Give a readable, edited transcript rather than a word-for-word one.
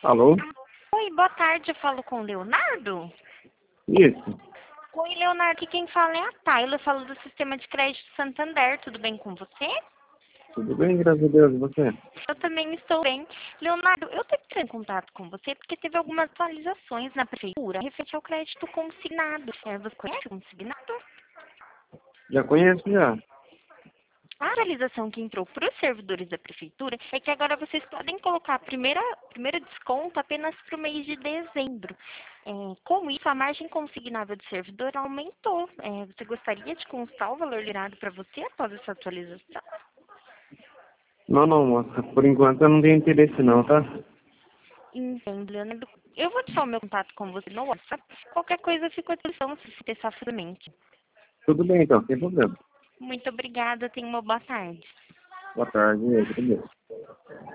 Alô? Oi, boa tarde, eu falo com o Leonardo. Isso. Oi, Leonardo, aqui quem fala é a Tayla, eu falo do Sistema de Crédito Santander, tudo bem com você? Tudo bem, graças a Deus, e você? Eu também estou bem. Leonardo, eu estou entrando em contato com você porque teve algumas atualizações na prefeitura referente ao crédito consignado. Você conhece o consignado? Já conheço, já. A atualização que entrou para os servidores da prefeitura é que agora vocês podem colocar primeiro desconto apenas para o mês de dezembro. Com isso, a margem consignável do servidor aumentou. Você gostaria de constar o valor liberado para você após essa atualização? Não, não, moça. Por enquanto eu não tenho interesse não, tá? Entendo, Leonardo. Eu vou deixar o meu contato com você no WhatsApp. Qualquer coisa eu fico à disposição se você pensar friamente. Tudo bem, então, sem problema. Muito obrigada, tenha uma boa tarde. Boa tarde, tudo bem.